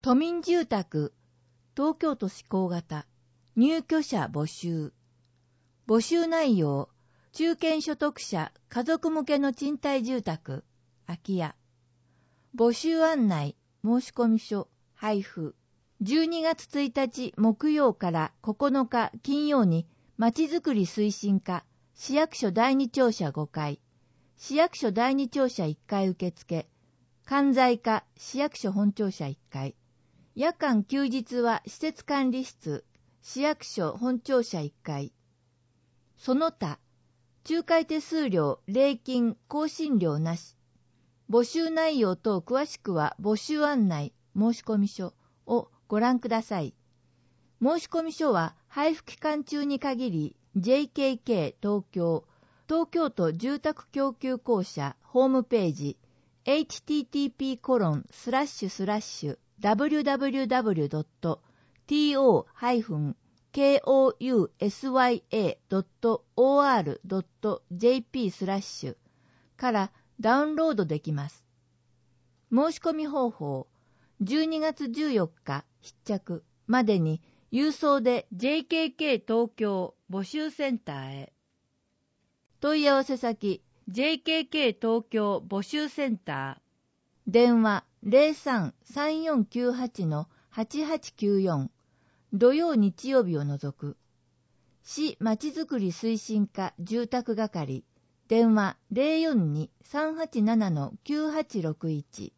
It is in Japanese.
都民住宅、東京都施行型、入居者募集。募集内容、中堅所得者、家族向けの賃貸住宅、空き家。募集案内、申込書、配布。12月1日木曜から9日金曜に、まちづくり推進課、市役所第2庁舎5階、市役所第2庁舎1階受付、管財課、市役所本庁舎1階、夜間休日は施設管理室、市役所本庁舎1階。その他、仲介手数料、礼金、更新料なし。募集内容等詳しくは募集案内、申込書をご覧ください。申込書は配布期間中に限り JKK 東京都住宅供給公社ホームページ http://www.tousya.or.jp/ からダウンロードできます。申し込み方法、12月14日必着までに郵送で JKK 東京募集センターへ。問い合わせ先、JKK 東京募集センター。電話 03-3498-8894。土曜日曜日を除く。市まちづくり推進課住宅係。電話 042-387-9861。